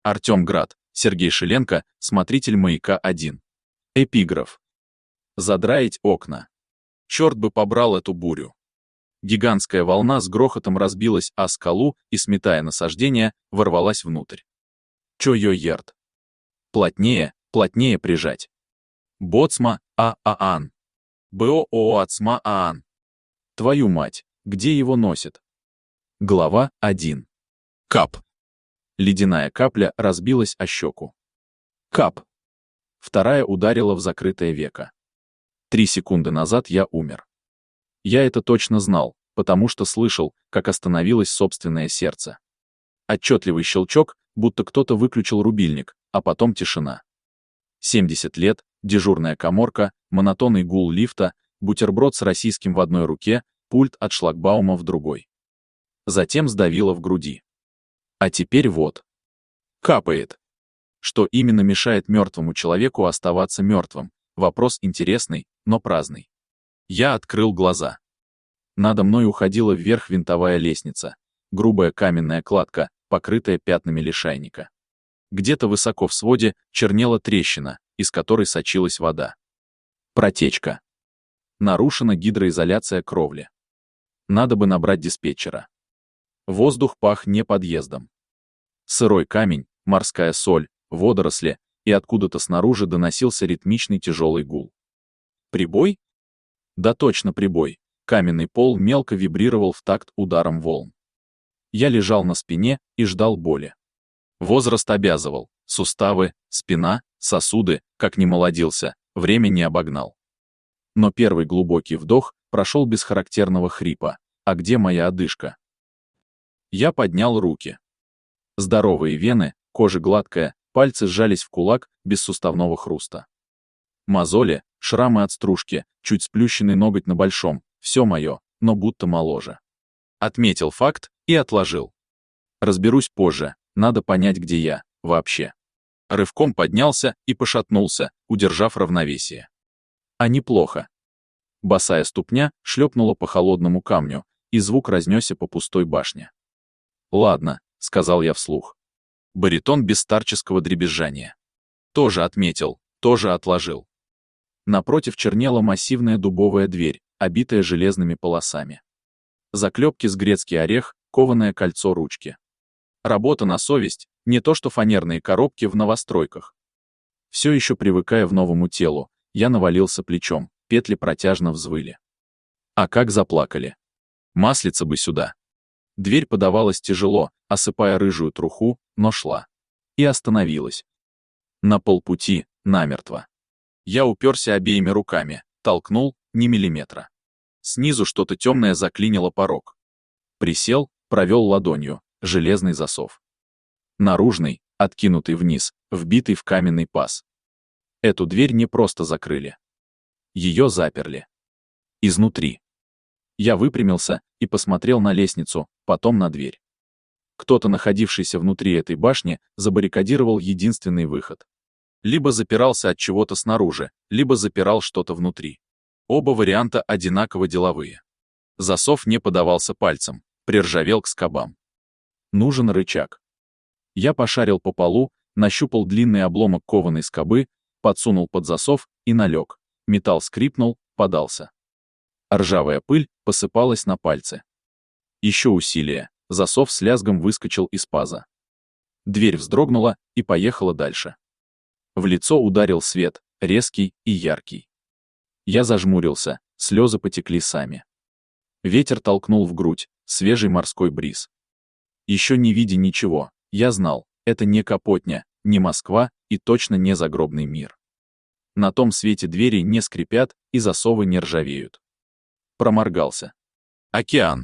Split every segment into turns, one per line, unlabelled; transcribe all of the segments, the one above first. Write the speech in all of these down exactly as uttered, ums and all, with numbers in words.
Артем Град, Сергей Шиленко, смотритель «Маяка один». Эпиграф. Задраить окна. Черт бы побрал эту бурю. Гигантская волна с грохотом разбилась о скалу и, сметая насаждения, ворвалась внутрь. Чо-йо-ерт. Плотнее, плотнее прижать. Боцма, а-аан. Бо-о-ацма-аан. Твою мать, где его носит? Глава один. Кап. Ледяная капля разбилась о щеку. Кап. Вторая ударила в закрытое веко. Три секунды назад я умер. Я это точно знал, потому что слышал, как остановилось собственное сердце. Отчетливый щелчок, будто кто-то выключил рубильник, а потом тишина. семьдесят лет, дежурная каморка, монотонный гул лифта, бутерброд с российским в одной руке, пульт от шлагбаума в другой. Затем сдавило в груди. А теперь вот. Капает. Что именно мешает мертвому человеку оставаться мертвым? Вопрос интересный, но праздный. Я открыл глаза. Надо мной уходила вверх винтовая лестница, грубая каменная кладка, покрытая пятнами лишайника. Где-то высоко в своде чернела трещина, из которой сочилась вода. Протечка. Нарушена гидроизоляция кровли. Надо бы набрать диспетчера. Воздух пах не подъездом. Сырой камень, морская соль, водоросли, и откуда-то снаружи доносился ритмичный тяжелый гул. Прибой? Да точно прибой. Каменный пол мелко вибрировал в такт ударом волн. Я лежал на спине и ждал боли. Возраст обязывал. Суставы, спина, сосуды, как ни молодился, время не обогнал. Но первый глубокий вдох прошел без характерного хрипа. А где моя одышка? Я поднял руки. Здоровые вены, кожа гладкая, пальцы сжались в кулак без суставного хруста. Мозоли, шрамы от стружки, чуть сплющенный ноготь на большом, все мое, но будто моложе. Отметил факт и отложил. Разберусь позже, надо понять, где я, вообще. Рывком поднялся и пошатнулся, удержав равновесие. А неплохо. Босая ступня шлепнула по холодному камню, и звук разнесся по пустой башне. «Ладно», — сказал я вслух. Баритон без старческого дребезжания. Тоже отметил, тоже отложил. Напротив чернела массивная дубовая дверь, обитая железными полосами. Заклепки с грецкий орех, кованое кольцо ручки. Работа на совесть, не то что фанерные коробки в новостройках. Все еще привыкая в новому телу, я навалился плечом, петли протяжно взвыли. А как заплакали. Маслица бы сюда. Дверь подавалась тяжело, осыпая рыжую труху, но шла. И остановилась. На полпути, намертво. Я уперся обеими руками, толкнул, ни миллиметра. Снизу что-то темное заклинило порог. Присел, провел ладонью, железный засов. Наружный, откинутый вниз, вбитый в каменный паз. Эту дверь не просто закрыли. Ее заперли. Изнутри. Я выпрямился и посмотрел на лестницу, потом на дверь. Кто-то, находившийся внутри этой башни, забаррикадировал единственный выход. Либо запирался от чего-то снаружи, либо запирал что-то внутри. Оба варианта одинаково деловые. Засов не подавался пальцем, приржавел к скобам. Нужен рычаг. Я пошарил по полу, нащупал длинный обломок кованой скобы, подсунул под засов и налег. Металл скрипнул, подался. Ржавая пыль посыпалась на пальцы. Еще усилие. Засов с лязгом выскочил из паза. Дверь вздрогнула и поехала дальше. В лицо ударил свет, резкий и яркий. Я зажмурился, слезы потекли сами. Ветер толкнул в грудь, свежий морской бриз. Еще не видя ничего, я знал, это не Капотня, не Москва и точно не загробный мир. На том свете двери не скрипят и засовы не ржавеют. Проморгался. Океан.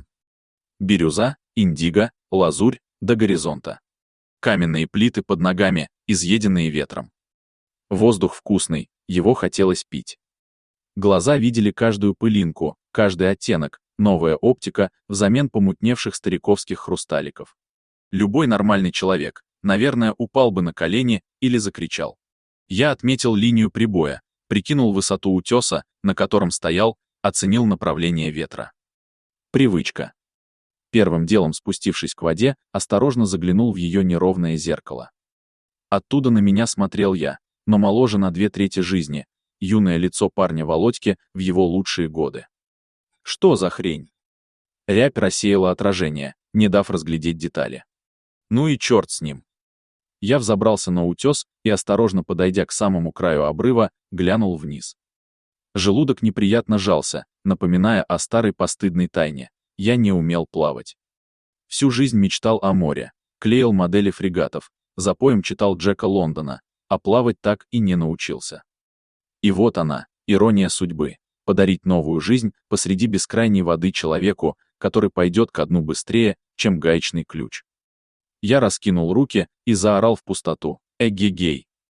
Бирюза, индиго, лазурь до горизонта. Каменные плиты под ногами, изъеденные ветром. Воздух вкусный, его хотелось пить. Глаза видели каждую пылинку, каждый оттенок, новая оптика взамен помутневших стариковских хрусталиков. Любой нормальный человек, наверное, упал бы на колени или закричал. Я отметил линию прибоя, прикинул высоту утеса, на котором стоял, оценил направление ветра. Привычка. Первым делом, спустившись к воде, осторожно заглянул в ее неровное зеркало. Оттуда на меня смотрел я, но моложе на две трети жизни, юное лицо парня Володьки в его лучшие годы. Что за хрень? Рябь рассеяла отражение, не дав разглядеть детали. Ну и черт с ним. Я взобрался на утес и, осторожно подойдя к самому краю обрыва, глянул вниз. Желудок неприятно жался, напоминая о старой постыдной тайне. Я не умел плавать. Всю жизнь мечтал о море, клеил модели фрегатов, за поем читал Джека Лондона, а плавать так и не научился. И вот она, ирония судьбы, подарить новую жизнь посреди бескрайней воды человеку, который пойдет ко дну быстрее, чем гаечный ключ. Я раскинул руки и заорал в пустоту: «Эгегей!»